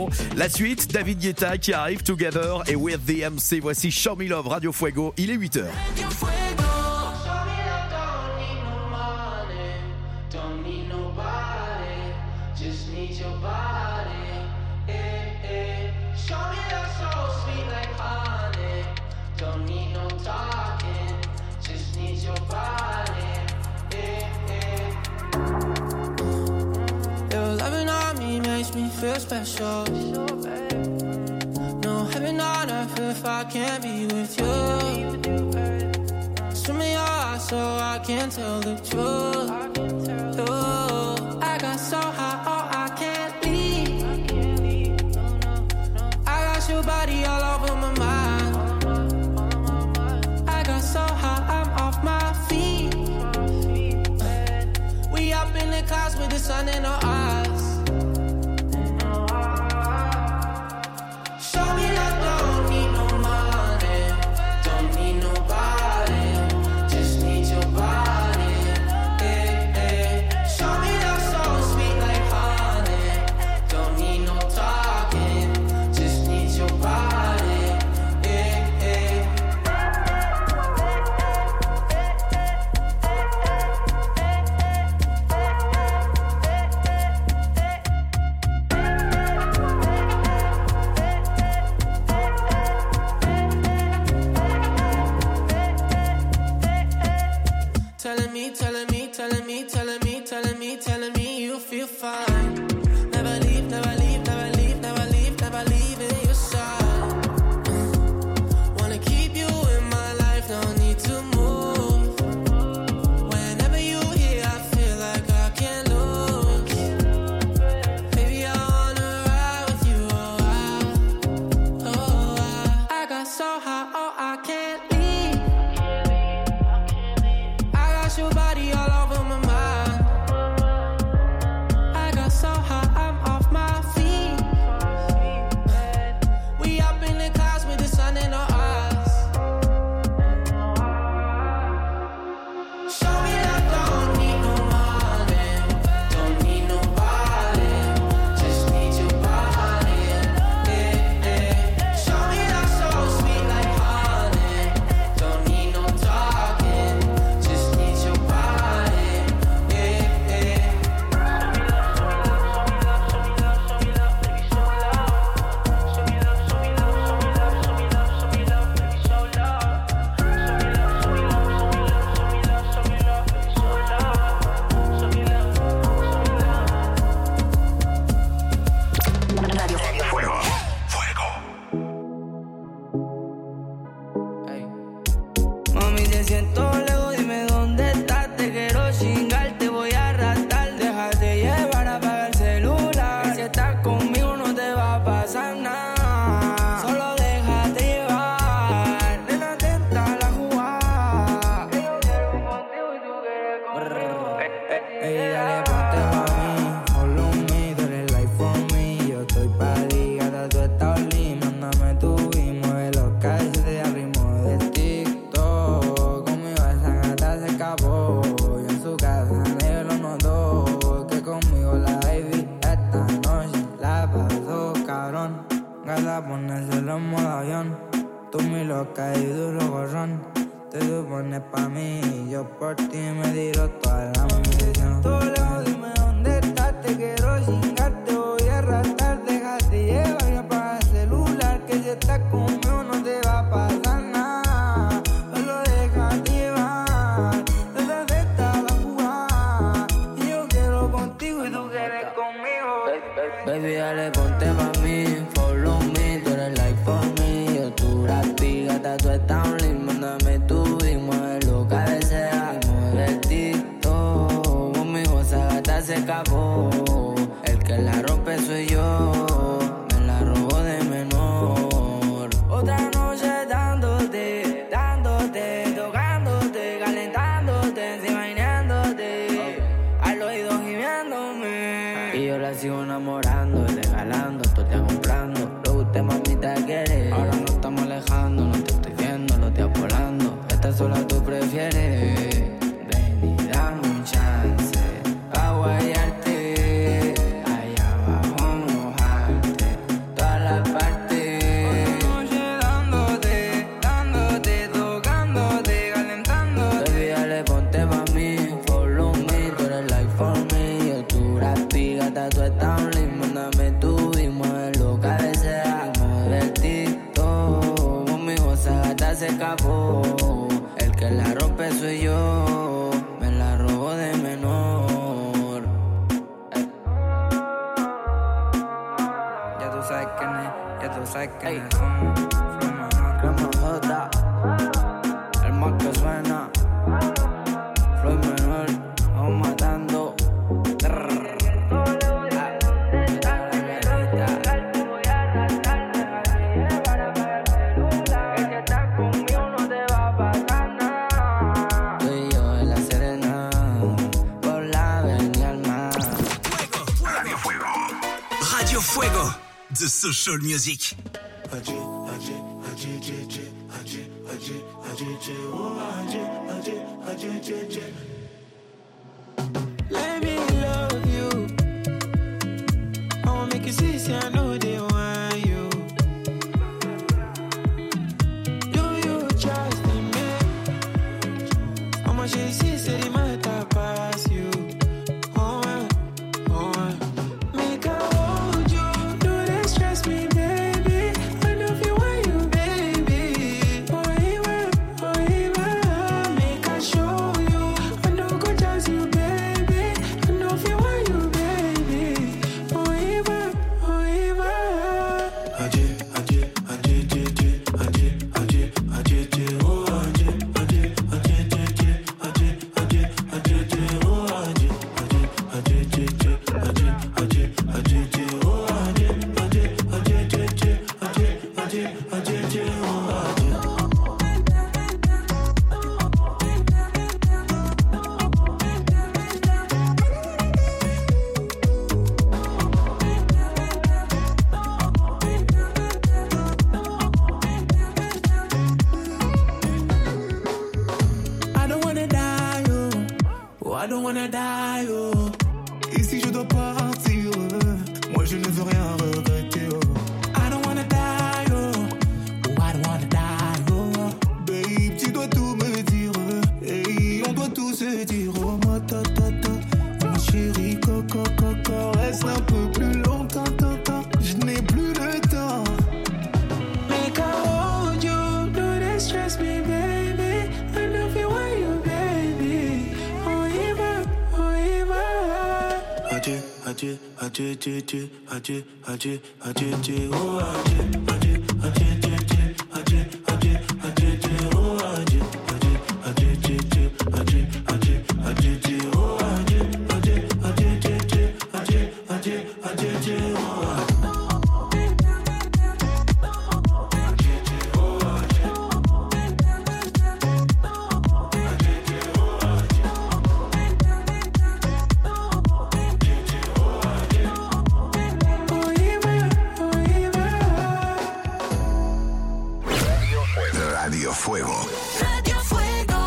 Lyon. La suite, David Guetta qui arrive, Together et With the MC. Voici Show Me Love, Radio Fuego. Il est 8h. Makes me feel special. No heaven on earth if I can't be with you. Swim in your eyes so I can tell the truth. Ooh, I got so high, oh I can't leave. I got your body all over my mind. I got so high, I'm off my feet. We up in the clouds with the sun in our eyes. Telling me you feel fine. Never leave, never leave, never leave, never leave, never leave in your side. Wanna keep you in my life, no need to move. Whenever you here, I feel like I can't lose. Baby, I wanna ride with you, I got so high, oh, I can't leave. I got your body all over my mind. Baby, dale, ponte pa' mí, follow me, tú eres like for me. Yo tu rapi, gata, tú estás un link, mándame tu y mueve lo que desea. Mueve el TikTok, conmigo esa gata se escapó. El que la rompe soy yo, me la robó de menor. Otra noche dándote, tocándote, calentándote, encima imaginándote, al oído gimiéndome. Y yo la sigo enamorando, regalando, todo te comprando. Lo que usted mamita quiere. Ahora nos estamos alejando, no te estoy viendo, lo estoy volando. Esta sola tú prefieres. Ven y dame un chance pa' guayarte, allá abajo mojarte. escapó. El que la rompe soy yo. Me la robó de menor. Ya tú sabes quién es, ya tú sabes quién es. Crema J, el más que suena. Floyd menor, vamos matando. Fuego, the social music. Let me love you. I wanna make you see, say I know they want you. Do you trust in me? How much you see, say they matter pass you. Oh, oh, make a hold you. Do they stress me, baby? I know if you want you, baby. Oh, even, make I show you. I know go chance you, baby. I know if you want you, baby. Oh, even. I don't wanna die, oh, I don't wanna die, oh. Et si je dois partir, moi je ne veux rien regretter, oh. I don't wanna die, oh, I don't wanna die, oh. Babe, tu dois tout me dire, hey, on doit tout se dire, oh, ma ma chérie, coco, reste un peu plus longtemps, je n'ai plus le temps. Make I hold you, do they stress me, baby? I know if you want you, baby. Oh, even. Adieu, adieu, adieu, adieu, adieu, adieu, adieu, adieu, oh, adieu, adieu, adieu, adieu, adieu, adieu, adieu, oh, adieu, adieu, adieu, adieu, adieu, adieu, adieu, oh, adieu, adieu, adieu, adieu, adieu, adieu, adieu, oh. Radio Fuego. Radio Fuego.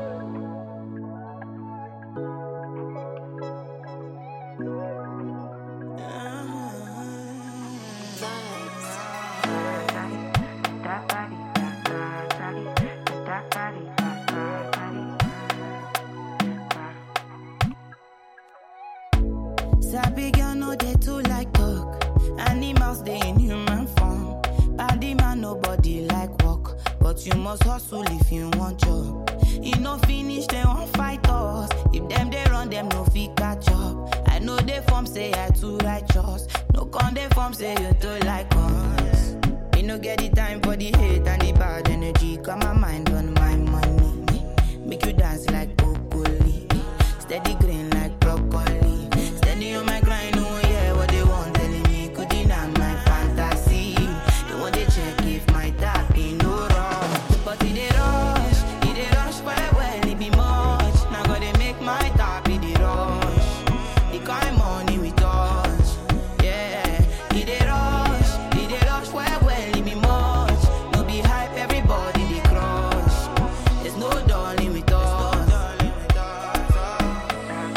Sabi girl no dey too like talk. Animals dey in human form. Body man nobody like work, but you must hustle if you want job. E no finish dem wan fight us. If dem dey run dem no fit catch up. I know dey form say I too righteous. No con dey form say you too like us. Me no get the time for the hate and the bad energy. Got my mind on my money. Make you dance like broccoli. Steady green like broccoli. Steady on my grind, oh yeah, what they want telling me could deny my fantasy. They want to check if my tap ain't no wrong. But it dey rush well, it be much. Now gotta make my tap it dey rush. The kind money we touch, yeah. It dey rush well, it be much. No be hype, everybody dey crush. There's no darling with us.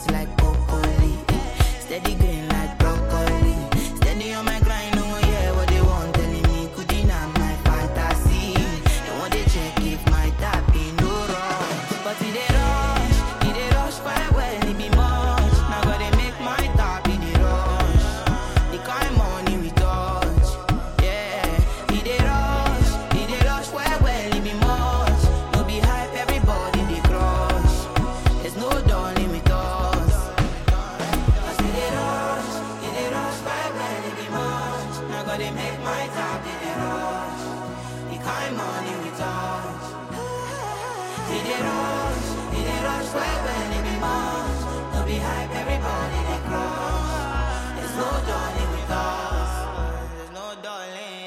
dance like broccoli. Steady green like broccoli. Steady on my grind, oh yeah, what they want telling me could deny my fantasy. They want to check if my tap be no wrong. But it they rush quite well, it be much. Now gotta make my tap in the rush. The kind money we touch, yeah. It they rush quite well, it be much. No be hype, everybody they crush. There's no darling with us. Cause it they rush quite well, it be much. Now gotta make my tap in the rush. The kind money we touch. It they rush quite well, it be much. No be hype, everybody they crush. There's no darling with us. There's no darling.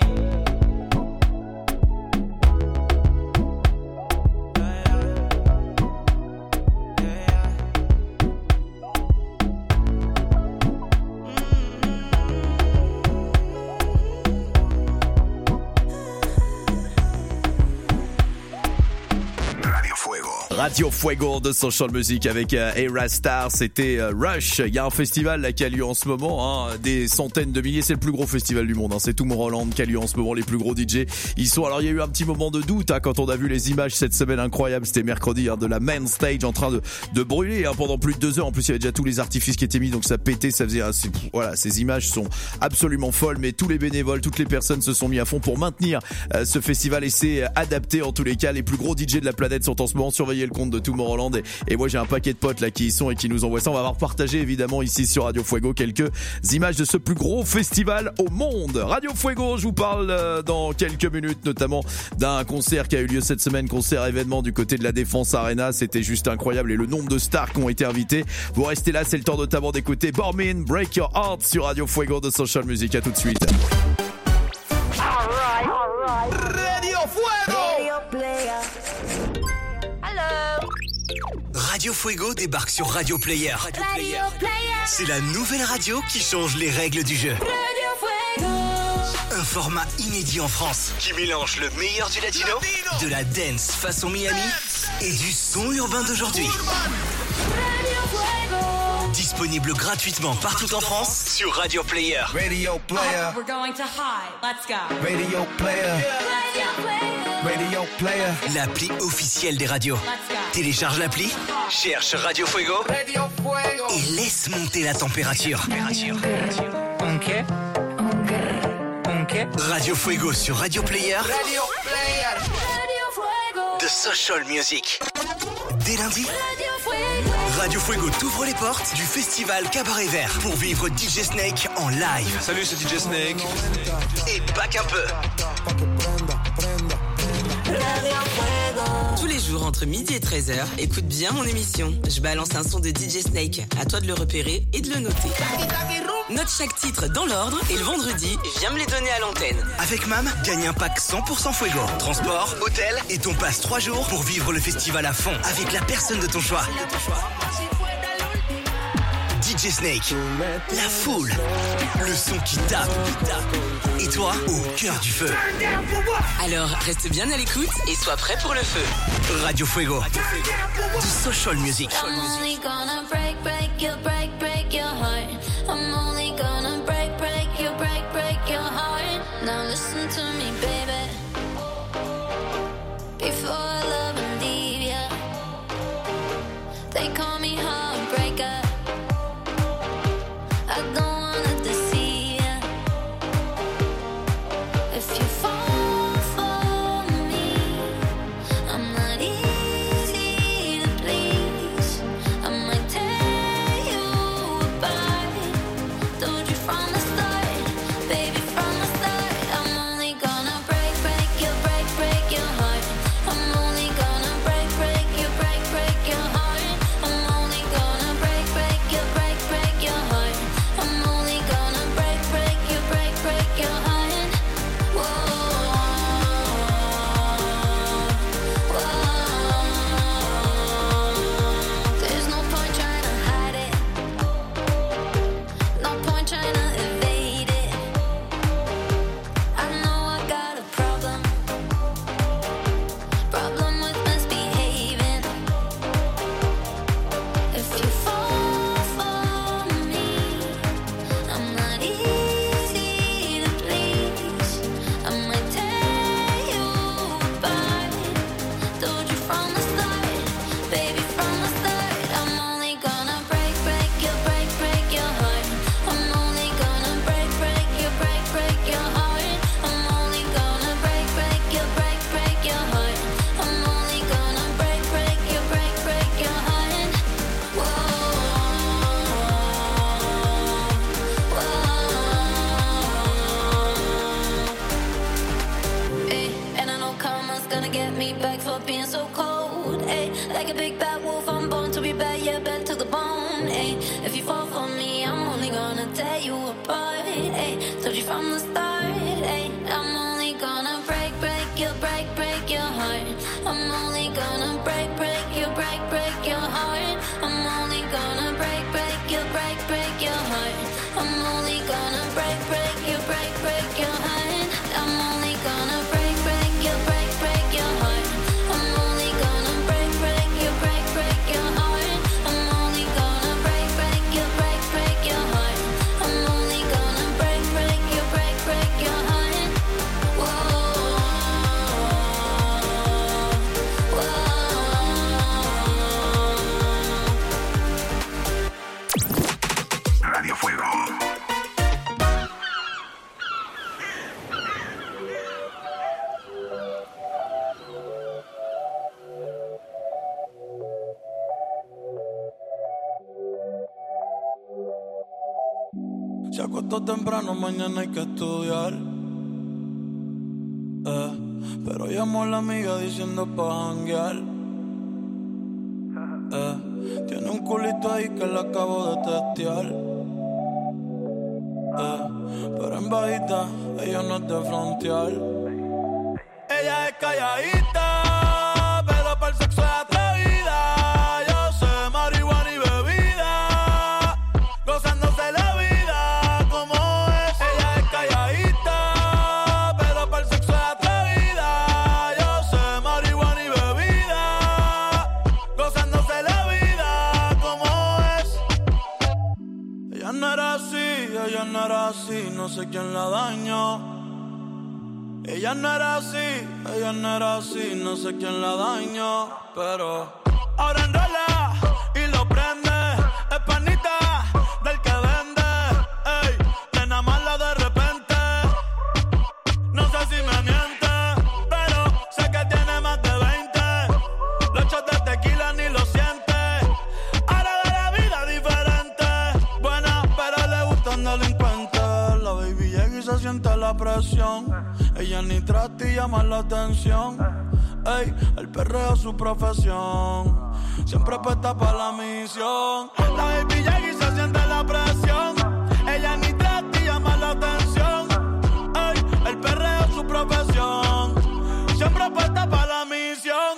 Radio Fuego. Radio Fuego de Social Music avec Erastar, c'était Rush. Il y a un festival là, qui a lieu en ce moment, hein, des centaines de milliers, c'est le plus gros festival du monde, hein, c'est Tomorrowland qui a lieu en ce moment, les plus gros DJ. Ils sont, alors il y a eu un petit moment de doute hein, quand on a vu les images cette semaine incroyable, c'était mercredi, hein, de la main stage en train de brûler hein, pendant plus de 2 heures. En plus il y avait déjà tous les artifices qui étaient mis, donc ça pétait, ça faisait, voilà, ces images sont absolument folles, mais tous les bénévoles, toutes les personnes se sont mis à fond pour maintenir ce festival et c'est adapté en tous les cas. Les plus gros DJ de la planète sont en ce moment, surveillez le compte de Tomorrowland et moi j'ai un paquet de potes là qui y sont et qui nous envoient ça. On va avoir partagé évidemment ici sur Radio Fuego quelques images de ce plus gros festival au monde. Radio Fuego, je vous parle dans quelques minutes notamment d'un concert qui a eu lieu cette semaine, concert événement du côté de la Défense Arena, c'était juste incroyable et le nombre de stars qui ont été invités. Vous restez là, c'est le temps notamment d'écouter Bormin, Break Your Heart sur Radio Fuego de Social Music. À tout de suite. Radio Fuego. Radio Fuego débarque sur Radio Player. C'est la nouvelle radio qui change les règles du jeu. Un format inédit en France qui mélange le meilleur du latino, de la dance façon Miami et du son urbain d'aujourd'hui. Disponible gratuitement partout en France sur Radio Player. Radio Player. We're going to high. Let's go. Radio Player. Radio Player. L'appli officielle des radios. Télécharge l'appli, cherche Radio Fuego Radio Fuego. et laisse monter la température. Radio Fuego sur Radio Player. Radio Player. The Social Music. Dès lundi, Radio Fuego t'ouvre les portes du festival Cabaret Vert pour vivre DJ Snake en live. Salut, c'est DJ Snake. Et back un peu. Tous les jours entre midi et 13h, écoute bien mon émission. Je balance un son de DJ Snake. À toi de le repérer et de le noter. Note chaque titre dans l'ordre et le vendredi, viens me les donner à l'antenne. Avec Mam, gagne un pack 100% Fuego. Transport, hôtel et ton passe 3 jours pour vivre le festival à fond avec la personne de ton choix. DJ Snake, la foule, le son qui tape. Et toi, au cœur du feu. Alors, reste bien à l'écoute et sois prêt pour le feu. Radio Fuego, du Social Music. I'm only gonna break your heart. I'm only gonna break your heart. Now listen to me, baby. Before I love and leave ya, they call me heartbreaker. I don't wanna deceive ya. If you fall for me, I'm not easy to please. I might tear you Told you from the start, hey, I'm only gonna break your heart. I'm only gonna break your heart. I'm only gonna break your heart. I'm only gonna break your heart. I'm only gonna break your heart. I'm only gonna break your heart. I'm only gonna break your heart. I'm only gonna break your heart. Whoa. Radio Fuego. Se acostó temprano, mañana hay que estudiar. Pero llamó a la amiga diciendo pa' janguear. Tiene un culito ahí que le acabo de testear. Pero en bajita, ella no es de frontear. Ella es calladita, pero para el sexo es atrevida. Yo sé marihuana y bebida, gozándose la vida como es. Ella es calladita, pero para el sexo es atrevida. Yo sé marihuana y bebida, gozándose la vida como es. Ella no era así, no sé quién la dañó. Ella no era así, no sé quién la dañó. Pero ahora enrola y lo prende. Es panita del que vende. Ey, nena mala de repente. No sé si me miente, pero sé que tiene más de 20. Los shots de tequila ni lo siente. Ahora ve la vida diferente. Buena, pero le gustan delincuentes. La baby llega y se siente la presión. Ella ni trata y llama la atención. Ey, el perreo es su profesión. Siempre puesta para la misión. La baby llega y se siente la presión. Ella ni trata y llama la atención. Ey, el perreo es su profesión. Siempre puesta para la misión.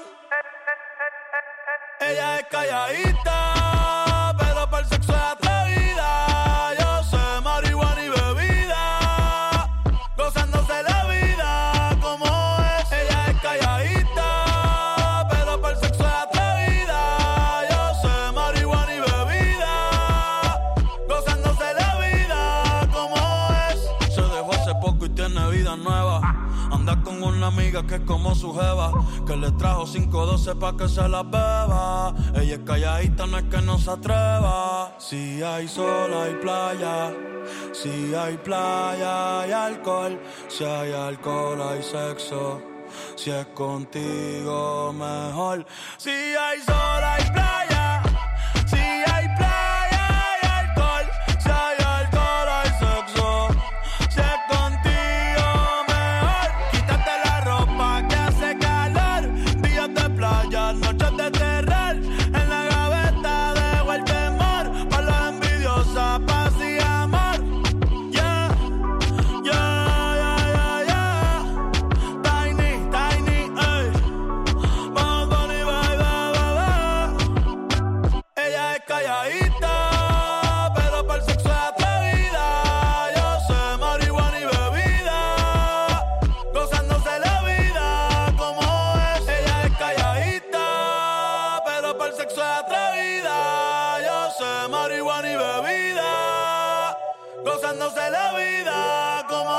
Ella es calladita, pero para el sexo es atrevida. Yo sé marihuana y bebida, gozándose la vida como es. Ella es calladita, pero para el sexo es atrevida. Yo sé marihuana y bebida, gozándose la vida como es. Se dejó hace poco y tiene vida nueva. Anda con una amiga que es como su jeva, que le trajo 512 pa' que se la beba. Ella es calladita, no es que no se atreva. Si hay sol, hay playa. Si hay playa, hay alcohol. Si hay alcohol, hay sexo. Si es contigo, mejor. Si hay sol, hay playa. Si hay playa, hay alcohol. Si hay alcohol, hay sexo. Si es contigo, mejor. Quítate la ropa que hace calor. Días de playa, noches de terror. En la gaveta dejo el temor. Pa' las envidiosas, paz y amor. Yeah, yeah, yeah, yeah, yeah. Tiny, tiny, ey. Bad Bunny, bye, bye, bye, bye. Ella es calladita, pero para el sexo es atrevida. Yo sé marihuana y bebida, gozándose la vida como es. Ella es calladita, pero para el sexo es atrevida. Yo sé marihuana y bebida, gozándose la vida como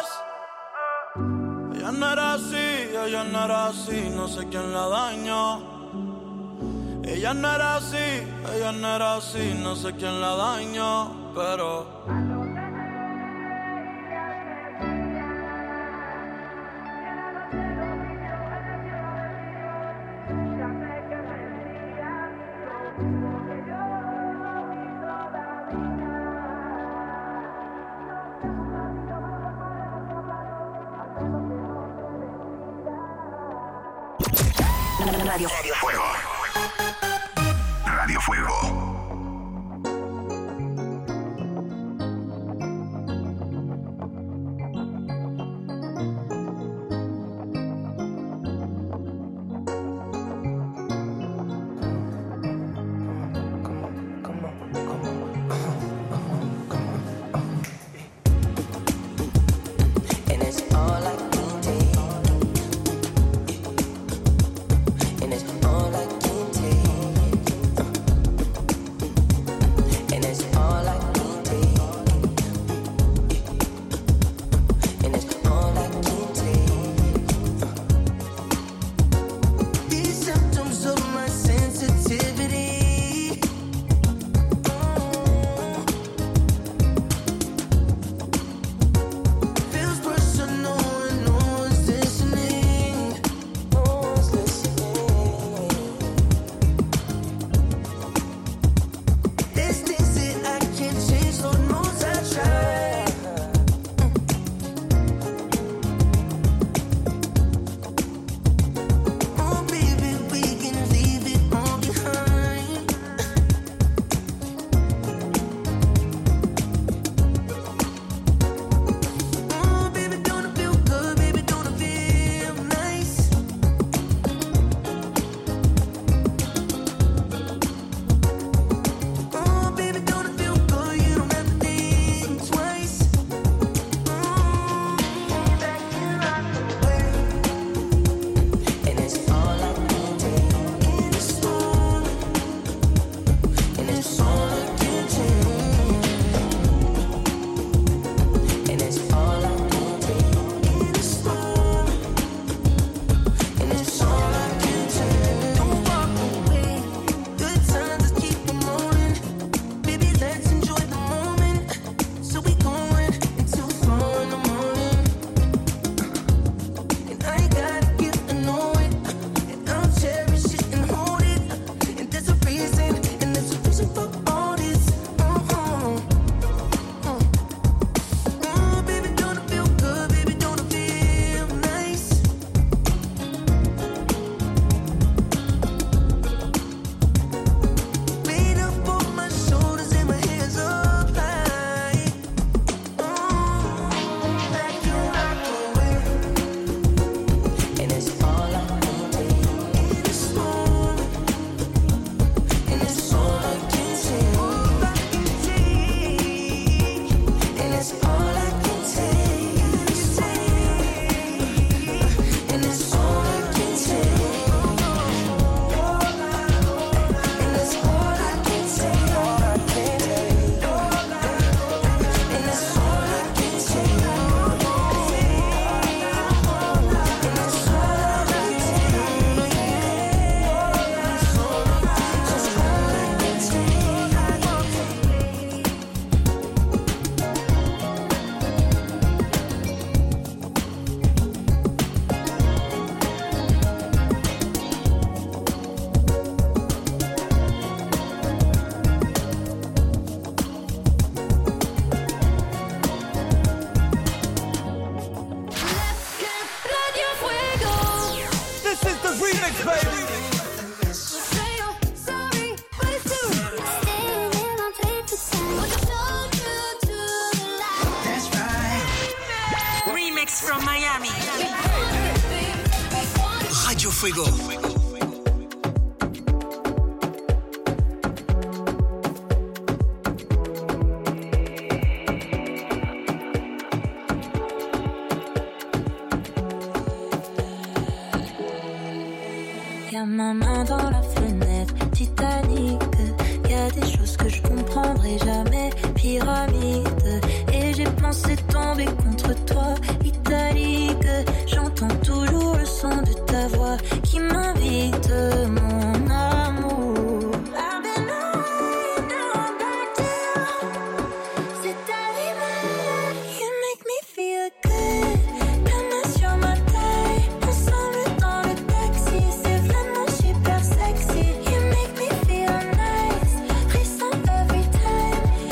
es. Ella no era así, no sé quién la dañó. Ella no era así, no sé quién la dañó, pero Radio Fuego. Radio Fuego. and it's all I can take. And it's all I can take. These symptoms of my sensitivity. Feels personal and no one's listening. No one's listening. There's things that I can't change, Lord knows I tried. Oh baby, we can leave it all behind. Oh baby, don't it feel good? Baby, don't it feel nice? Oh baby, don't it feel good? You don't have to think twice. And it's all I can take. And it's all I can take. And it's all I can take. And it's all I can take. Don't walk away. Good times, let's keep them rolling. Baby, let's enjoy the moment. So we going until 4 in the morning. And I gotta get to know it. And I'll cherish it and hold it. And there's a reason for all this. Oh, baby, don't it feel good? Baby, don't it feel nice? Weight up on my shoulders and my hands up high. Back and rock away. And it's all I can take. And it's all I can take. And it's all I can take. And it's all I can take. And it's all I can take. And it's all I can take. Radio Fuego. This is the remix, baby. Sorry, but it's true. Staying in my tape to time. What I told you to lie. That's right. Remix from Miami. Radio Fuego. Y'a ma main dans la fenêtre, Titanic. Y'a des choses que je comprendrai jamais, pyramide. Et j'ai pensé tomber contre toi, italique. J'entends toujours le son de ta voix qui m'invite, mon amour. I've been away, now I'm back to you. C'est arrivé, you make me feel good. Ta main sur ma taille, ensemble dans le taxi. C'est vraiment super sexy. You make me feel nice, frisson every time.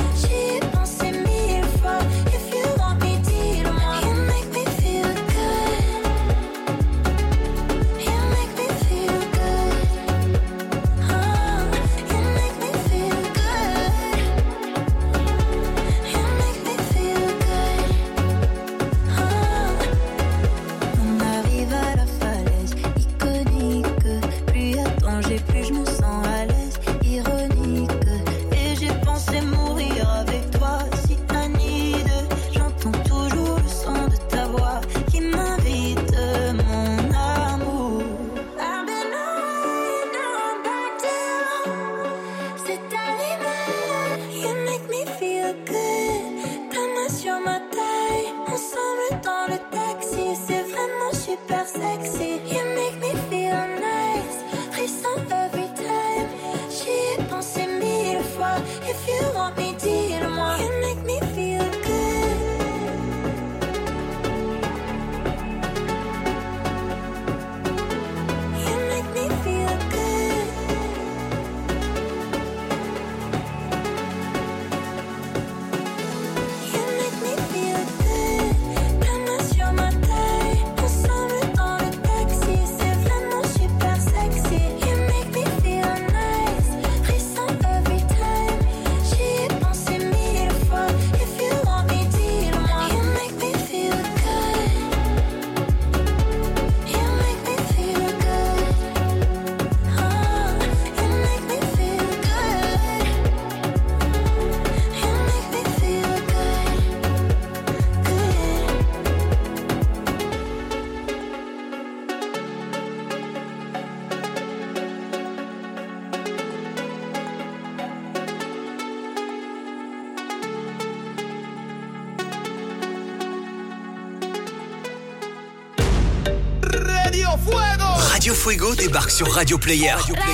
Radio Fuego débarque sur Radio Player.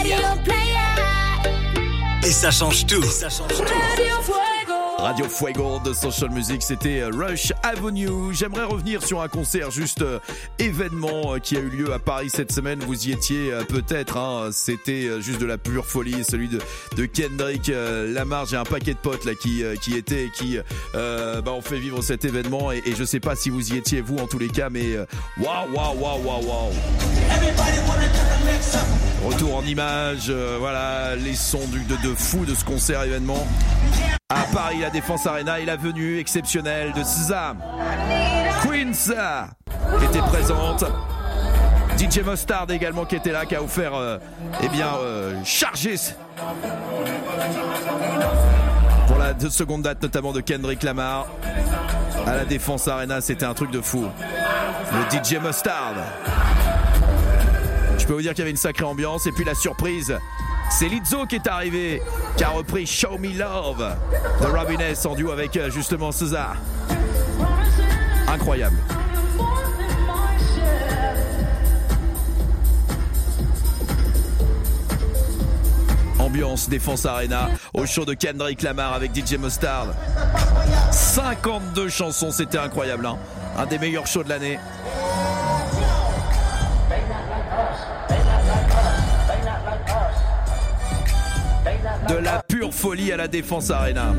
Et ça change tout. Radio Fuego de Social Music, c'était Rush Avenue. J'aimerais revenir sur un concert juste événement qui a eu lieu à Paris cette semaine. Vous y étiez peut-être, hein. C'était juste de la pure folie, celui de Kendrick Lamar. J'ai un paquet de potes là qui étaient et qui ont fait vivre cet événement et je sais pas si vous y étiez vous en tous les cas, mais waouh. Retour en images, voilà les sons de fou de ce concert événement. À Paris, la Défense Arena et la venue exceptionnelle de SZA. Queens était présente. DJ Mustard également qui était là, qui a offert, chargé pour la seconde date notamment de Kendrick Lamar. À la Défense Arena, c'était un truc de fou. Le DJ Mustard. Je peux vous dire qu'il y avait une sacrée ambiance et puis la surprise. C'est Lizzo qui est arrivé, qui a repris Show Me Love de Robin S en duo avec justement SZA. Incroyable. Ambiance Défense Arena au show de Kendrick Lamar avec DJ Mustard. 52 chansons, c'était incroyable, hein. Un des meilleurs shows de l'année. De la pure folie à la Défense Arena.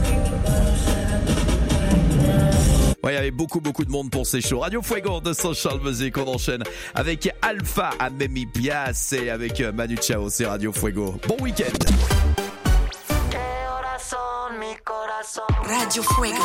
Ouais, il y avait beaucoup de monde pour ces shows. Radio Fuego de Social Music, on enchaîne avec Alpha à Memi Piaz et avec Manu Chao, c'est Radio Fuego. Bon week-end. Radio Fuego.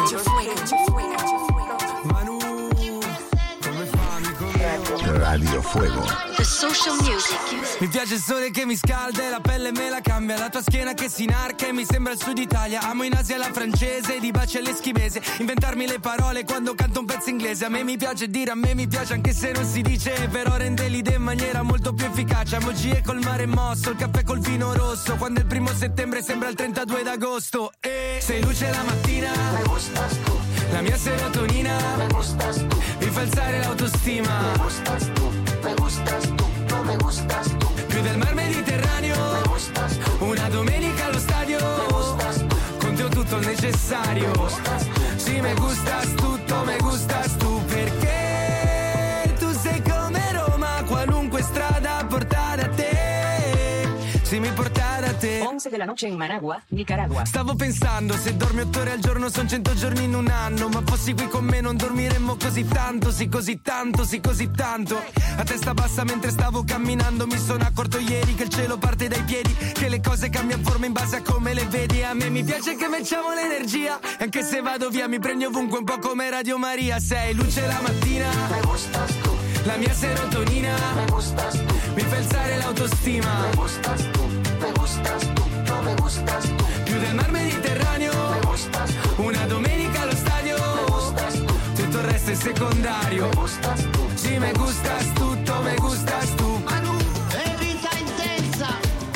Manu, come fa, Radio Fuego. The Social Music. Mi piace il sole che mi scalda e la pelle me la cambia, la tua schiena che si inarca e mi sembra il sud Italia. Amo in Asia la francese, di baci all'eschimese, inventarmi le parole quando canto un pezzo inglese. A me mi piace dire, a me mi piace anche se non si dice, però rende l'idea in maniera molto più efficace. Emoji col mare mosso, il caffè col vino rosso, quando il 1 settembre sembra il 32 d'agosto. E sei luce la mattina, me gustas tu. La mia serotonina, me gustas tu. Mi fa alzare l'autostima, me gustas tu, me gustas tu, no me gustas tu. Più del mar Mediterraneo, me gustas tu. Una domenica allo stadio, me gustas tu. Con te ho tutto il necessario, me gustas tu. Sì, me gustas tutto, me gustas tu. Perché tu sei come Roma, qualunque strada porta da te. Sì, mi porta da te. 11 della noche in Managua, Nicaragua. Stavo pensando, se dormi 8 ore al giorno son 100 giorni in un anno. Ma fossi qui con me non dormiremmo così tanto, sì così tanto, sì così tanto. A testa bassa mentre stavo camminando mi sono accorto ieri che il cielo parte dai piedi, che le cose cambiano forma in base a come le vedi. A me mi piace che facciamo l'energia, anche se vado via mi prendi ovunque un po' come Radio Maria. Sei luce la mattina, me gustas tu. La mia serotonina, me gustas tu. Mi fa alzare l'autostima, me gustas tu, me gustas tu, no me gustas tu. Più del mar Mediterraneo, me gustas tu. Una domenica allo stadio, me gustas tu. Tutto il resto è secondario, me gustas tu. Sì, me gustas tutto, me gustas tu. Manu, è vita intensa.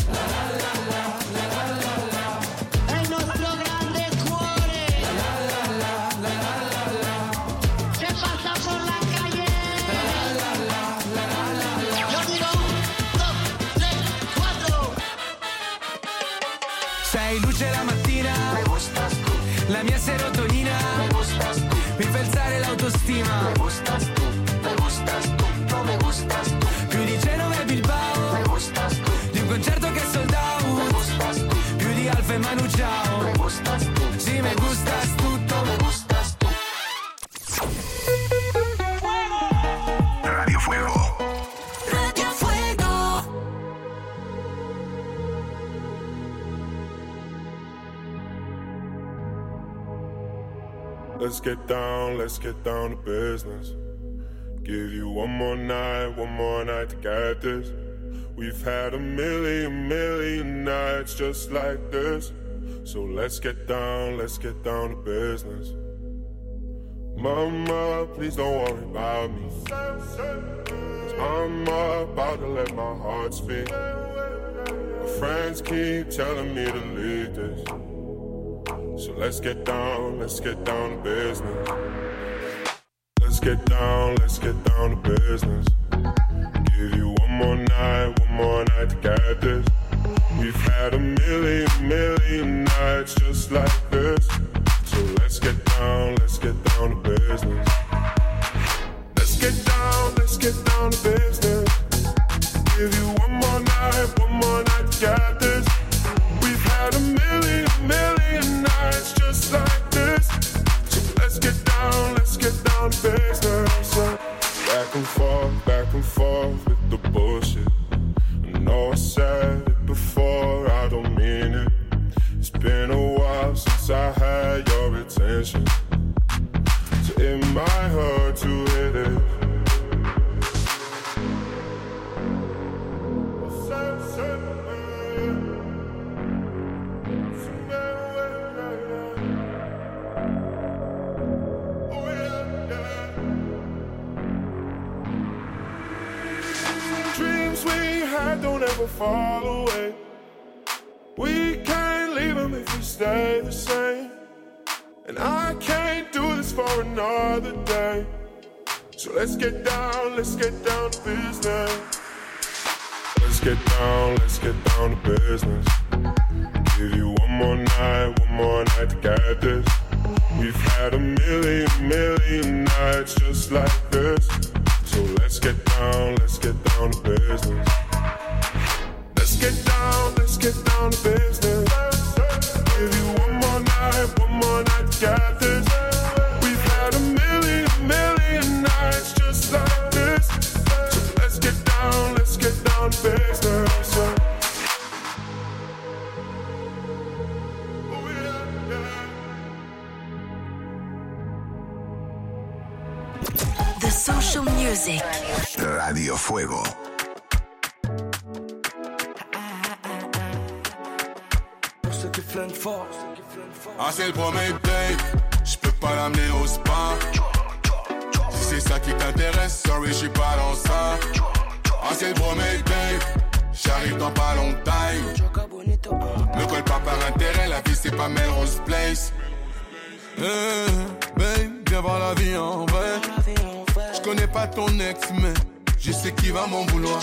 È il nostro grande cuore. Se passa por la calle. Yo digo 1, 2, 3, 4. Sei luce la mattina, me gustas tu. La mia serotonina, me gustas tu. Mi fa alzare l'autostima, me gustas tu, me gustas tu, no me gustas tu. Più di Genova e Bilbao, me gustas tu. Di un concerto che è sold out, me gustas tu. Più di Alfa e Manu Chao, me gustas tu. Sì, me gustas tutto, me gustas tu. Radio Fuego. Radio Fuego. Let's get down to business. Give you one more night to get this. We've had a million nights just like this. So let's get down to business. Mama, please don't worry about me. 'Cause I'm about to let my heart speak. My friends keep telling me to leave this. So let's get down to business. Let's get down to business. Give you one more night to get this. We've had a million nights just like this. So let's get down to business. Let's get down to business. Give you one more night to get this. We've had a million nights just like this. So let's get down to business. Back and forth with the bullshit. I know I said it before, I don't mean it. It's been a while since I had your attention, so it might hurt to hit it. Dreams we had don't ever fall away. We can't leave them if we stay the same. And I can't do this for another day. So let's get down to business. Let's get down to business. Give you one more night to get this. We've had a million nights just like this. So let's get down to business. Let's get down to business. Give you one more night to get this. We've had a million nights just like this. So let's get down to business. The Social Music. Radio Fuego. Ah, c'est le premier date, j'peux pas l'amener au spa. Si c'est ça qui t'intéresse, sorry, j'suis pas dans ça. Ah, c'est le premier date, j'arrive dans pas longtemps. Me colle pas par intérêt, la vie c'est pas Melrose Place. Babe, viens voir la vie en vrai. J'connais pas ton ex, mais je sais qui va m'en vouloir.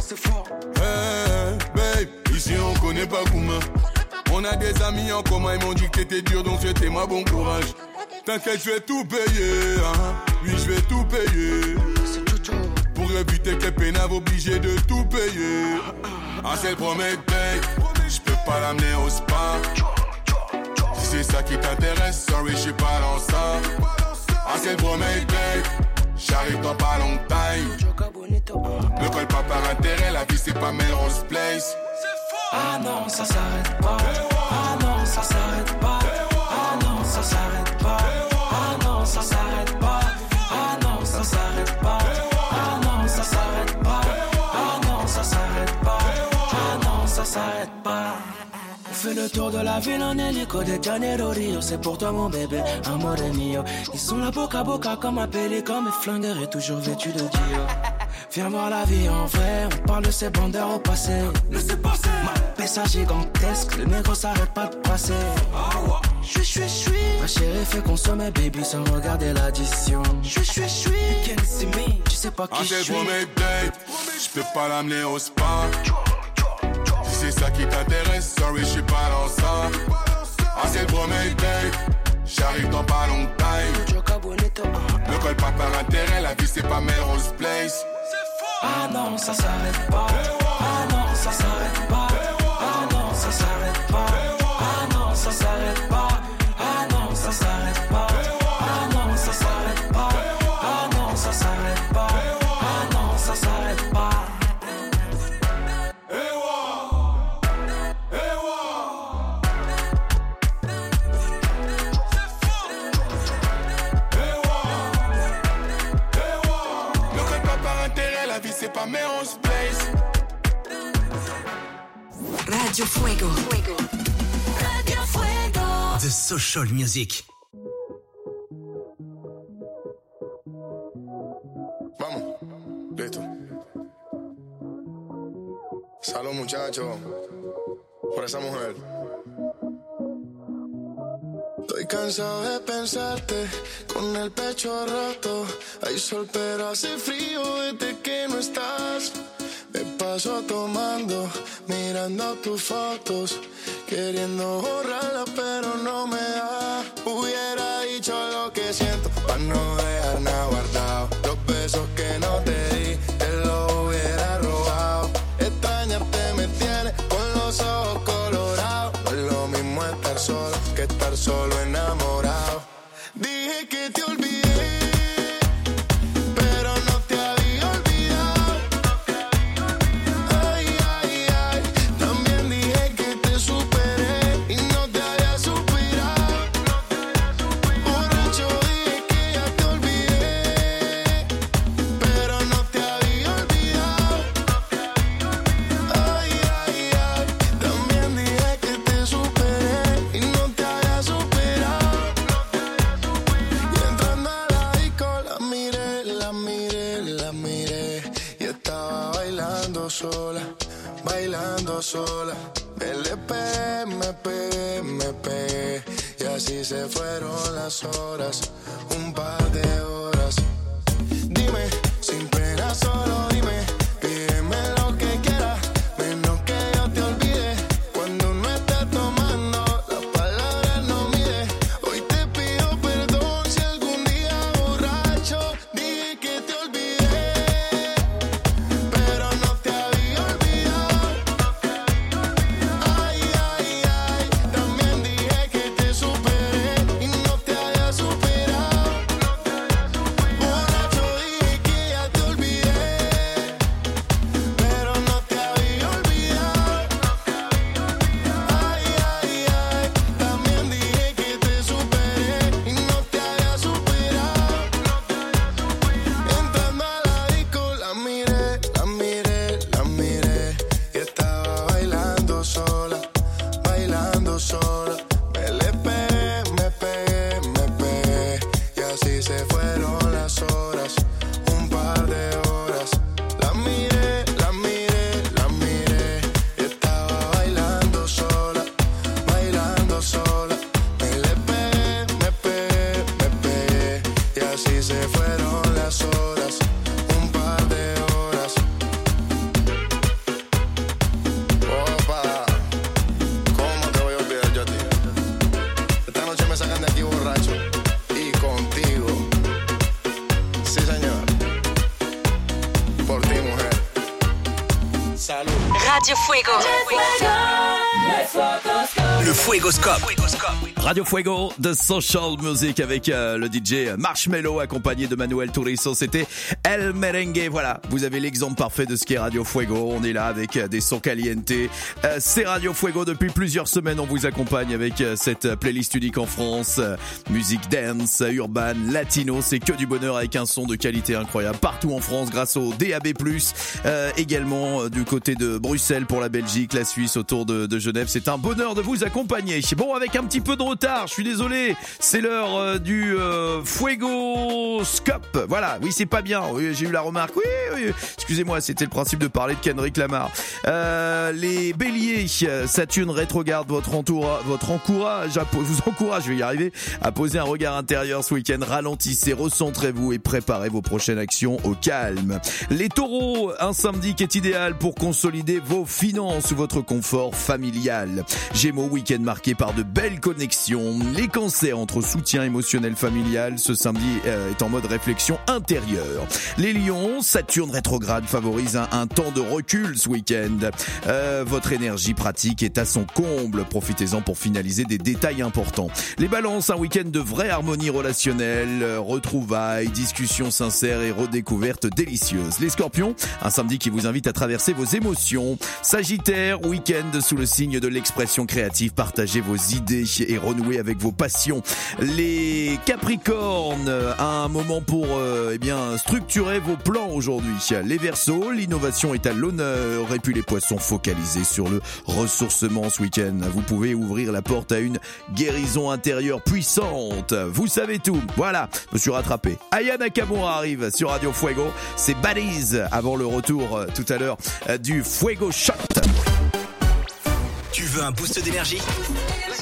Babe, ici on connaît pas Gouma. On a des amis en commun, ils m'ont dit que t'étais dur, donc souhaitez-moi bon courage. T'inquiète, je vais tout payer, hein. Oui, je vais tout payer. Pour éviter que les pénaves obligés de tout payer. Ah, c'est le premier date, j'peux pas l'amener au spa. Si c'est ça qui t'intéresse, sorry, j'suis pas dans ça. Ah, c'est le premier date, j'arrive dans pas longtemps. Ne colle pas par intérêt, la vie c'est pas Melrose Place. Ah non, ça s'arrête pas. Ah non, ça s'arrête pas. Ah non, ça s'arrête pas. Ah non, ça s'arrête pas. Ah non, ça s'arrête pas. Ah non, ça s'arrête pas. Ah non, ça s'arrête pas. Ah non, ça s'arrête pas. On fait le tour de la ville en hélico de Janeiro Rio. C'est pour toi mon bébé, amore mio. Ils sont là boca à boca comme un pélican. Mes flingueurs est toujours vêtu de Dior. Viens voir la vie en vrai, on parle de ces bandeurs au passé. Laissez passer. Ma pessa gigantesque, le négro s'arrête pas de passer. Chui. Ma chérie fait consommer baby sans regarder l'addition. Chui. Can't see me, tu sais pas qui je suis. Ah, c'est le premier date, j'peux pas l'amener au spa. Si c'est ça qui t'intéresse, sorry, j'suis pas dans ça. Ah, c'est le premier date, j'arrive dans pas longtemps. Ne colle pas par intérêt, la vie c'est pas Melrose Place. Ah non, ça s'arrête pas. Ah non, ça s'arrête pas. Ah non, ça s'arrête pas. Ah non, ça s'arrête pas. Ah non, ça s'arrête pas. Ah non, ça s'arrête pas. Ah non, ça s'arrête pas. Ah non, ça s'arrête pas. C'est pas Melrose Place. Radio Fuego. Radio Fuego. The Social Music. Vamos, listo. Salud muchachos, por esa mujer. Estoy cansado de pensarte con el pecho roto. Hay sol pero hace frío desde que no estás. paso tomando, mirando tus fotos, queriendo borrarlas pero no me da. Hubiera dicho lo que siento pa' no dejar nada guardado. Los besos que no te di, te los hubiera robado. Extrañarte me tiene con los ojos colorados. No es lo mismo estar solo que estar solo enamorado. Dije que te olvidé, pero no te había olvidado. Ay, ay, ay. También dije que te superé y no te había suspirado. Borracho dije que ya te olvidé, pero no te había olvidado. Ay, ay, ay. También dije que te superé y no te había superado. Y entrando a la disco la miré, la miré, la miré. Y estaba bailando sola, bailando sola. Me pegué, me pegué. Y así se fueron las horas, un par de horas. Dime, sin pena solo dime, pídeme lo que quieras, menos que yo te olvide. Cuando no estés tomando, las palabras no mide. Hoy te pido perdón si algún día borracho dije que te olvidé, pero no te había olvidado. Ay, ay, ay. También dije que te superé y no te había superado. Borracho dije que ya te olvidé, pero no te había olvidado. Ay, ay, ay. También dije que te superé y no te había superado. Entrando a la disco la miré, la miré, la miré. Y estaba bailando sola, bailando sola. Me pegué, me pegué. Y así se fueron las horas, un par de horas. La miré, la miré, la miré. Y estaba bailando sola, bailando sola. Me pegué, me pegué. Y así se fueron las horas, un par de horas. Opa, ¿cómo te voy a olvidar yo a ti? Esta noche me sacan de aquí borracho y contigo. Sí, señor. Por ti, mujer. Salud. Radio Fuego. Le Fuegoscope. Radio Fuego de Social Music avec le DJ Marshmello accompagné de Manuel Turizo. C'était El Merengue. Voilà, vous avez l'exemple parfait de ce qu'est Radio Fuego. On est là avec des sons caliente. C'est Radio Fuego depuis plusieurs semaines. On vous accompagne avec cette playlist unique en France. Musique dance, urban, latino. C'est que du bonheur avec un son de qualité incroyable partout en France grâce au DAB+. Également du côté de Bruxelles pour la Belgique, la Suisse, autour de Genève. C'est un bonheur de vous accompagner. Bon, avec un petit peu de retard, je suis désolé. C'est l'heure du Fuegoscope. Voilà, oui, c'est pas bien. Oui, j'ai eu la remarque. Oui. Excusez-moi, c'était le principe de parler de Kendrick Lamar. Les béliers, Saturne rétrograde votre encourage, vous encourage, je vais y arriver, à poser un regard intérieur ce week-end. Ralentissez, recentrez-vous et préparez vos prochaines actions au calme. Les taureaux, un samedi qui est idéal pour consolider vos finances ou votre confort familial. Gémeaux, week-end marqué par de belles connexions. Les cancers, entre soutien émotionnel familial, ce samedi est en mode réflexion intérieure. Les lions, Saturne rétrograde favorise un temps de recul ce week-end. Votre énergie pratique est à son comble. Profitez-en pour finaliser des détails importants. Les balances, un week-end de vraie harmonie relationnelle, retrouvailles, discussions sincères et redécouvertes délicieuses. Les scorpions, un samedi qui vous invite à traverser vos émotions. Sagittaire, week-end sous le signe de l'expression créative. Partagez vos idées et renouez avec vos passions. Les capricornes, un moment pour structurer vos plans aujourd'hui. Les verseaux, l'innovation est à l'honneur. Et puis les poissons, focalisés sur le ressourcement ce week-end. Vous pouvez ouvrir la porte à une guérison intérieure puissante. Vous savez tout. Voilà, je me suis rattrapé. Aya Nakamura arrive sur Radio Fuego. C'est Baddies avant le retour tout à l'heure du Fuego Shot. Tu veux un boost d'énergie ?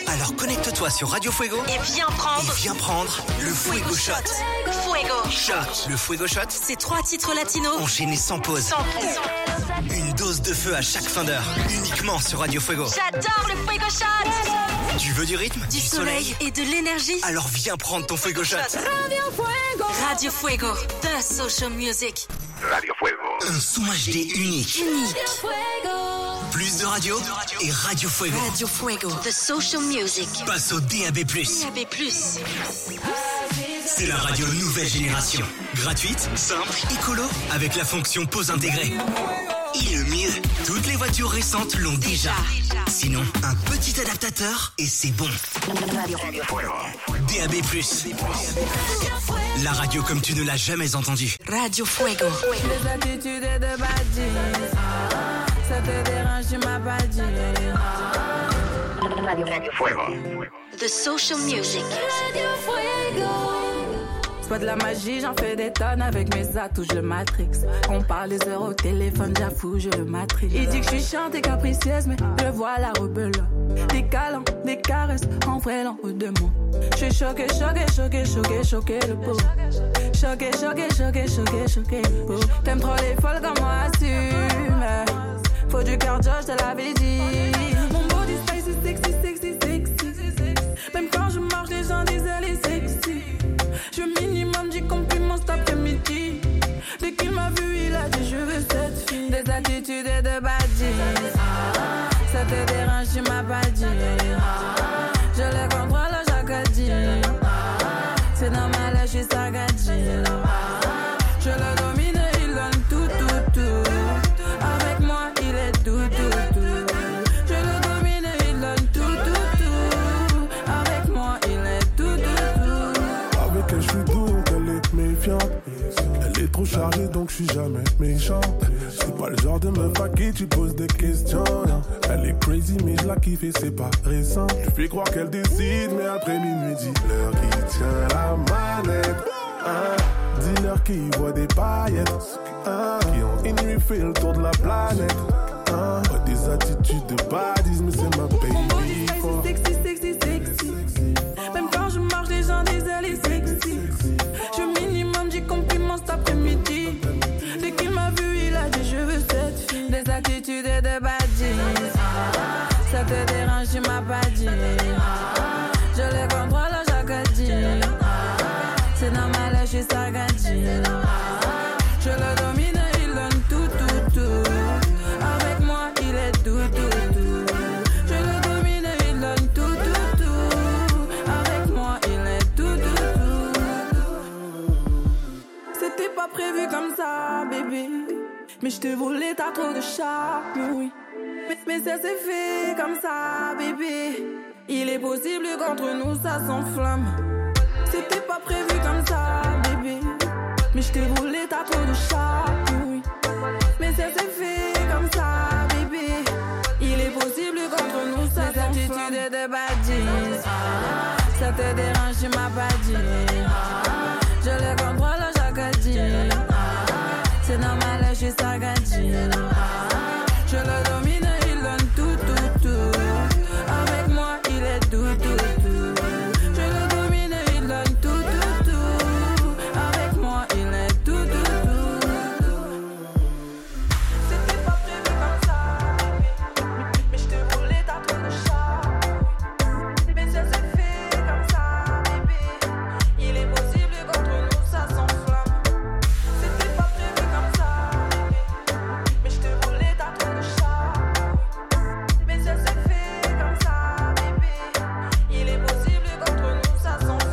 Alors connecte-toi sur Radio Fuego Et viens prendre le Fuego Shot. Fuego Shot. Le Fuego Shot, C'est 3 titres latinos enchaînés sans pause. Une dose de feu à chaque fin d'heure. Uniquement sur Radio Fuego. J'adore le Fuego Shot. Tu veux du rythme, Du soleil et de l'énergie. Alors viens prendre ton Fuego Shot. Radio Fuego, the social music. Radio Fuego. Un son HD unique. Plus de radio et Radio Fuego. Radio Fuego, the social music. Passe au DAB+. DAB+. C'est la radio nouvelle génération. Gratuite, simple, écolo, avec la fonction pause intégrée. Et le mieux, toutes les voitures récentes l'ont déjà. Sinon, un petit adaptateur et c'est bon. DAB+. La radio comme tu ne l'as jamais entendue. Radio Fuego. Les attitudes de badis, ça te dérange, tu m'as pas dit. Radio Fuego. The social music. Radio Fuego. C'est pas de la magie, j'en fais des tonnes avec mes atouts, je le matrix. On parle des heures au téléphone, j'avoue, je le matrix. Il dit que je suis chiante et capricieuse, mais je vois la rebelle. Des câlins, des caresses, en vrai, l'en haut de moi. Je suis choqué, le pauvre. Choqué, le pauvre. T'aimes trop les folles comme moi, assume. Faut du cardio, je te l'avais dit. Mon body spicy, sexy. Même quand je marche, les gens disent elle est sexy. Je veux minimum 10 compliments cet après-midi. Dès qu'il m'a vu, il a dit je veux cette fille. Des attitudes et de badis. Ça te dérange, tu m'as pas dit. Je les contrôle chaque dit. C'est normal, je suis sagadji. Je le domine, il donne tout. Avec moi, il est tout. Je le domine, il donne tout. Avec moi, il est tout. Avec elle, je suis doux, donc elle est méfiante. Elle est trop chargée, donc je suis jamais méchant. C'est pas le genre de meuf à qui tu poses des questions. Non. Elle est crazy, mais je la kiffe et c'est pas récent. Je fais croire qu'elle décide, mais après minuit, dis-leur qui tient la manette. Dis-leur qui voit des paillettes. Qui ont une nuit fait le tour de la planète. Des attitudes de badis, mais c'est ma baby. Mon body sexy. Même quand je marche, les gens disent elle est sexy. Je veux minimum 10 compliments cet après-midi. Dès qu'il m'a vu, il a dit je veux cette fille. Des attitudes et de badis. Ça te dérange, tu m'as pas dit. Je les contrôle chaque dit. C'est normal, je suis sagadji. Je le domine, il donne tout. Avec moi, il est tout. Je le domine, il donne tout. Avec moi, il est tout. C'était pas prévu comme ça, bébé. Mais je te voulais, t'as trop de charme, oui. Mais ça s'est fait comme ça, bébé. Il est possible qu'entre nous, ça s'enflamme. C'était pas prévu comme ça, bébé. Mais je te voulais, t'as trop de charme, oui. Mais ça s'est fait comme ça, bébé. Il est possible qu'entre nous, ça s'enflamme. Des attitudes de badis. Ça te dérange, tu m'as pas dit. Je les contrôle chaque dit. C'est normal, je suis sagadji. Je le domine, il donne tout. Avec moi, il est tout. Je le domine, il donne tout. Avec moi, il est tout. C'était pas prévu comme ça, mais je te voulais, t'as trop de charme. Mais ça s'est fait comme ça, bébé. Il est possible qu'entre nous, ça s'enflamme. C'était pas prévu comme ça, mais je te voulais, t'as trop de charme. Mais ça s'est fait comme ça, bébé. Il est possible qu'entre nous, ça s'enflamme.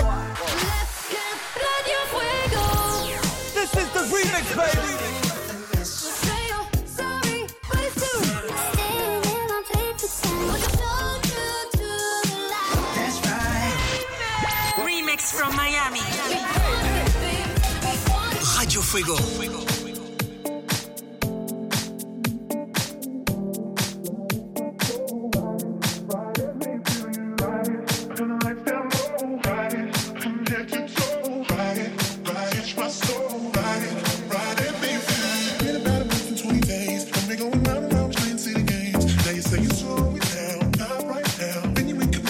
Radio Fuego. This is the remix, baby. Remix from Miami. Radio Fuego. Now you say you slow me down, not right now. Then you ain't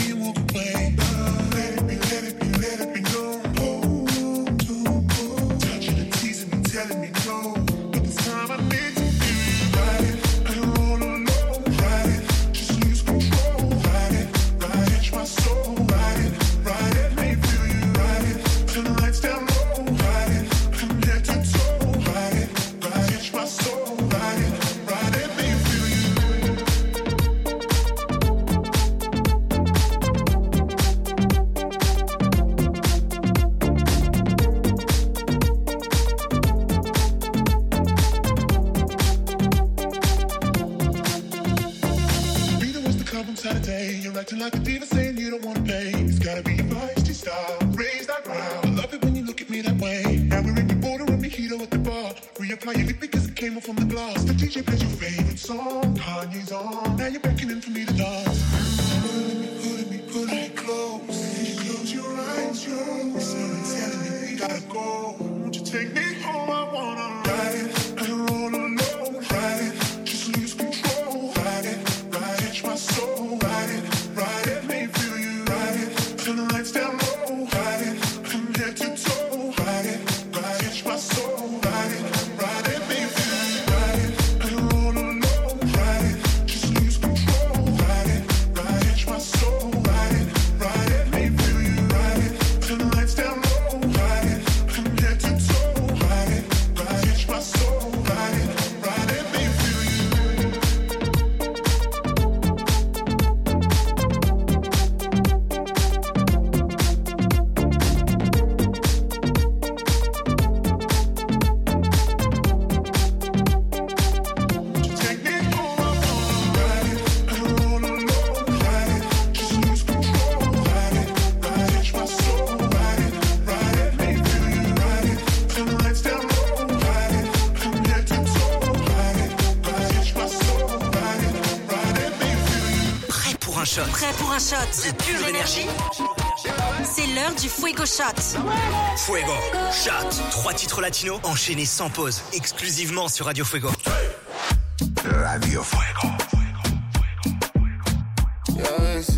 flying it because it came off from the glass. The DJ plays your favorite song, Kanye's on. Now you're beckoning for me to dance. Pulling me close. Close your eyes, you're telling me we gotta go. Won't you take me home? I wanna ride it and roll alone. Ride it, just lose control. Ride it, catch my soul. Ride it, make me feel you. Ride it, turn the lights down low. Ride it, from head to toe. Ride it, catch my soul. Ride it, make me feel you. Ride it and roll alone. Ride it, just lose control. Ride it, catch my soul. Ride it, make me feel you. Ride it, turn the lights down low. Ride it, from head to toe. Ride it, catch my soul. Ride it, make me feel you. Take me home, I wanna ride it and roll alone. Ride it, just lose control. Ride it, catch my soul. Ride it, make me feel you. Ride it, turn the lights down low. Ride it, from head to toe. Ride it, catch my soul. Ride it, make me feel you. Prêt pour un shot. Prêt pour un shot de pure énergie? C'est l'heure du Fuego Shot. Fuego Shot. 3 titres latinos enchaînés sans pause, exclusivement sur Radio Fuego. Radio Fuego. Ya ves.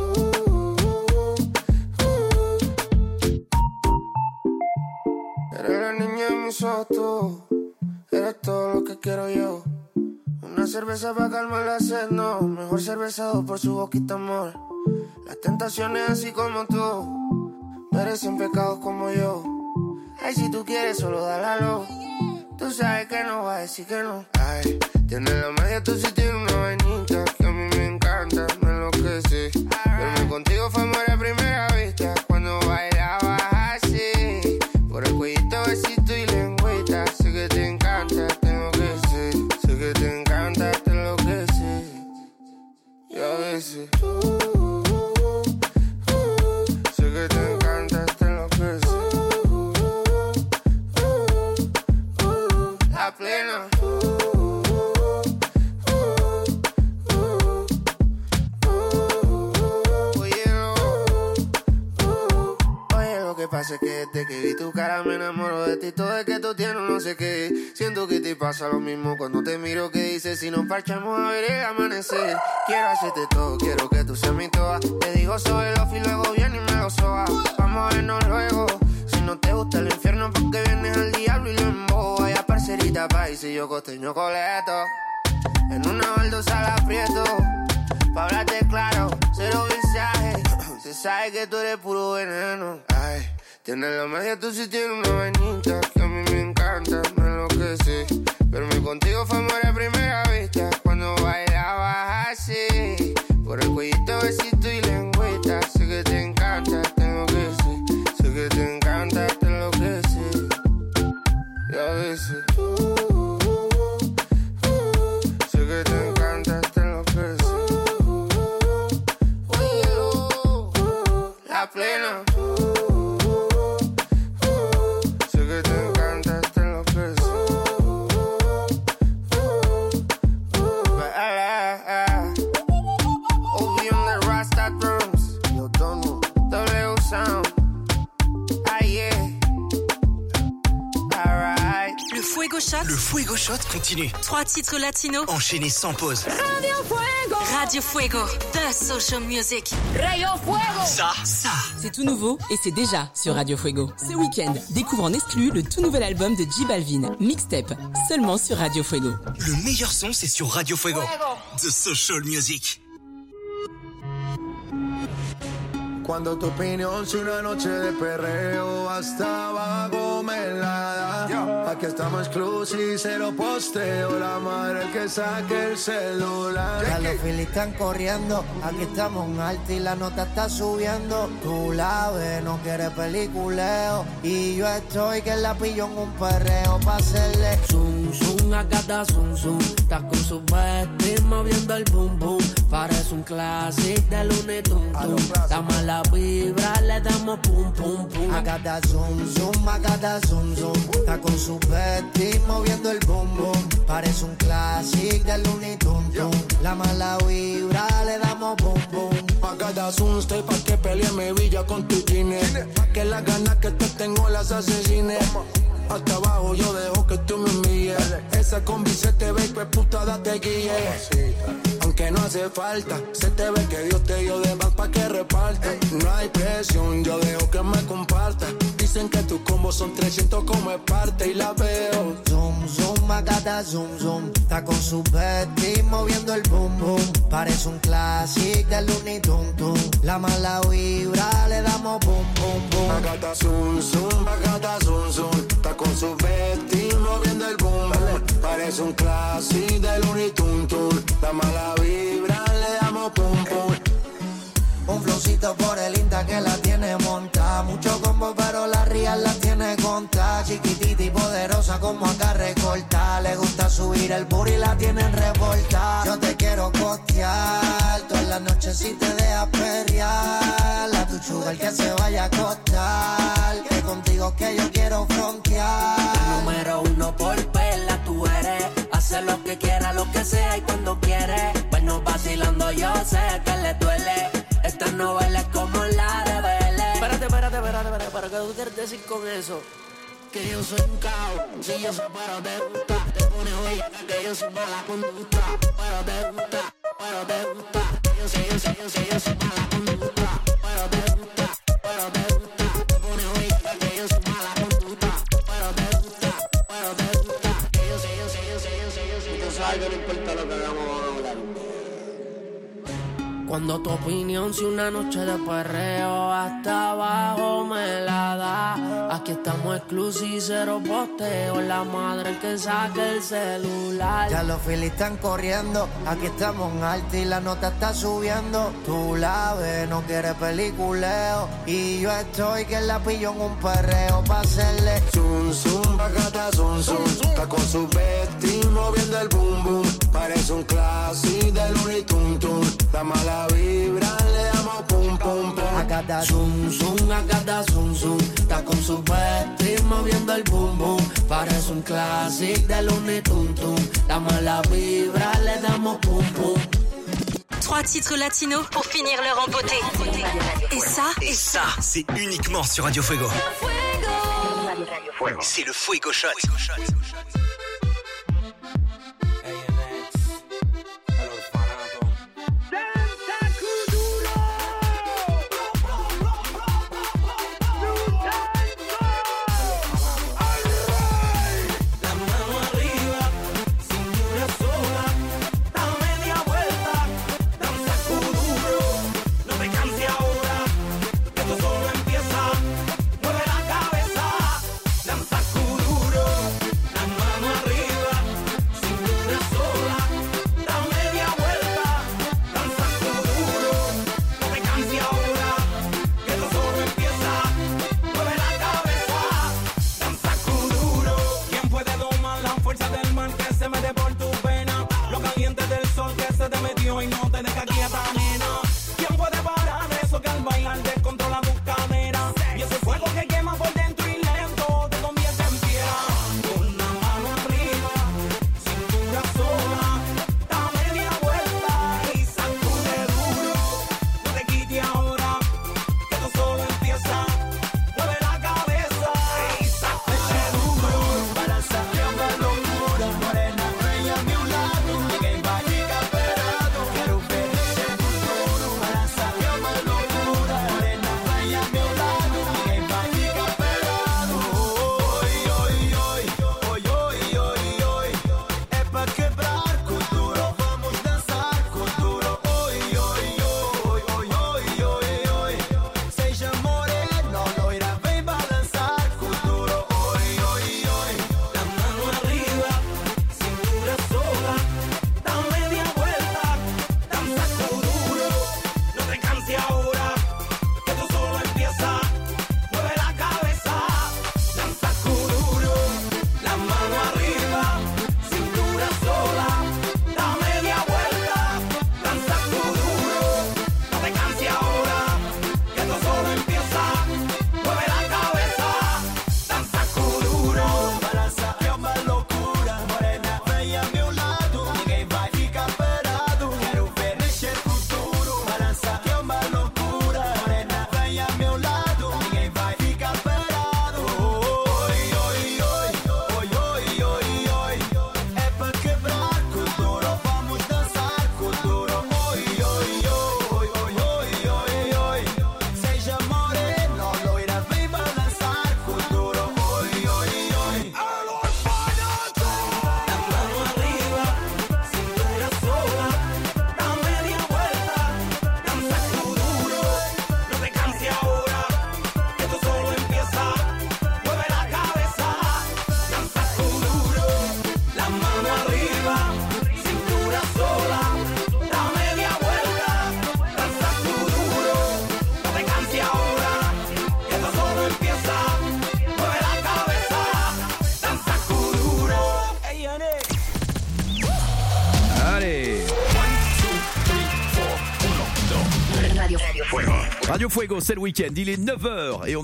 Eres la niña de mis ojos, eres todo lo que quiero yo. Una cerveza para calmar la sed, no. Mejor cervezado por su boquita, amor. Las tentaciones así como tú merecen pecados como yo. Ay, si tú quieres solo dálalo. Tú sabes que no vas a decir que no. Ay, tienes la magia, tú sí tienes una vainita que a mí me encanta, me enloquece. Verme contigo fue amor a primera vista cuando bailabas así. Por el cuellito, besito y lengüita. Sé que te encanta, tengo que ser. Sé que te encanta, te enloquece. Y a veces sé que te encanta, te enloquece. La plena. Oye, lo que pasa es que desde que vi tu cara me enamoro de ti. Todo es que tú tienes no sé qué. Siento que te pasa lo mismo cuando te miro. Que dices si nos parchamos a ver el amanecer. Quiero hacerte todo, quiero que tú seas mi toa. Te digo soy lofi y luego viene y me lo soba. Vamos a vernos luego. Si no te gusta el infierno, porque vienes al diablo y lo embobo. Vaya parcerita país y yo costeño coleto. En una baldosa la aprieto. Pa' hablarte claro, cero visaje. Se sabe que tú eres puro veneno. Ay, tienes la magia, tú sí tienes una vainita que a mí me encanta, me enloquece. Verme contigo fue amor a primera vista cuando bailabas así. Por el cuellito, besito y lengüita. Sé que te encanta, tengo que ser. Sé que te encanta, te enloquece. Y a veces sé que te encanta, te enloquece. La plena. Sé que te encanta, te enloquece. Obi on the Rasta drums. Yo tono, W sound. Ah yeah. Alright. Le Fuego Shot. Le Fuego Shot continue. 3 titres latinos enchaînés sans pause. Radio Fuego. Radio Fuego, the social music. Radio Fuego. Ça. C'est tout nouveau et c'est déjà sur Radio Fuego. Ce week-end, découvre en exclu le tout nouvel album de J Balvin, Mixtape, seulement sur Radio Fuego. Le meilleur son, c'est sur Radio Fuego. The social music. Cuando tu opinión si una noche de perreo hasta abajo me la da. Aquí estamos exclusive, cero posteo. La madre el que saque el celular. Ya los Phillies están corriendo. Aquí estamos en alto y la nota está subiendo. Tú la ves, no quieres peliculeo. Y yo estoy que la pillo en un perreo pa' hacerle zoom, zoom, acá está zoom, zoom. Está con su bestia moviendo el boom, boom. Parece un clásico de Looney Tunes. Está mala mala vibra le damos pum pum pum. Agata zoom zoom, agata zoom zoom. Está con su bestie moviendo el boom boom. Parece un classic del Looney Tunes. La mala vibra le damos boom boom. Agata zoom, estoy pa' que pelee mi villa con tu jeans. Pa' que las ganas que te tengo las asesines. Hasta abajo yo dejo que tú me envíes. Esa combi se te ve, pues puta date guíe. Aunque no hace falta, se te ve que Dios te dio de más pa' que reparte. No hay presión, yo dejo que me comparta. Dicen que tus combos son 300 como es parte y la veo. Zoom, zoom, agata, zoom, zoom. Está con su bestie moviendo el boom, boom. Parece un classic del Looney Tunes. La mala vibra le damos boom, boom, boom. Agata, zoom, zoom, agata, zoom, zoom. Está con su bestie moviendo el boom, boom. Parece un classic del Looney Tunes. La mala vibra le damos pum, pum. Un flowcito por el Insta que la tiene montada. Mucho combo pero la real la tiene contada. Chiquitita y poderosa como acá recortada. Le gusta subir el booty y la tienen revoltada. Yo te quiero costear todas las noches si te dejas perrear. A tu sugar que se vaya a acostar. Que contigo que yo quiero frontear. Número 1 por perla tú eres. Hace lo que quiera, lo que sea y cuando quiere. Bueno, vacilando yo sé que le duele. Esta novela es como la de Belén. Espérate, ¿qué tú quieres decir con eso? Que yo soy un caos, si yo soy pero te gusta. Te pones hoy que yo soy mala conducta. Pero te gusta. Yo sé, yo soy mala conducta. Pero te gusta. Te pones hoy que yo soy mala conducta. Pero te gusta. Yo sé. Tú sabes que no importa lo que hagamos, vamos a hablar. Cuando tu opinión, si una noche de perreo hasta abajo me la da. Aquí estamos exclusivos, cero posteo. La madre el que saque el celular. Ya los Phillies están corriendo. Aquí estamos en alto y la nota está subiendo. Tú la ves, no quieres peliculeo. Y yo estoy que la pillo en un perreo pa' hacerle zoom, zoom, bagata, zoom, zoom. Está con su bestie moviendo el boom, boom. Parece un classic del Looney Tunes. La mala vibra le damos pum, pum, pum. Agata, zoom, zoom, agata, zoom, zoom. Está con su bestie moviendo el boom, boom. Parece un classic de Looney Tunes. La mala vibra le damos pum, pum. 3 titres latinos pour finir l'heure en beauté. Et ça, c'est uniquement sur Radio Fuego. C'est le Fuego Shot. Mueve la cabeza, danza kuduro, la mano Radio Fuego, c'est le week-end. Il est 9h et on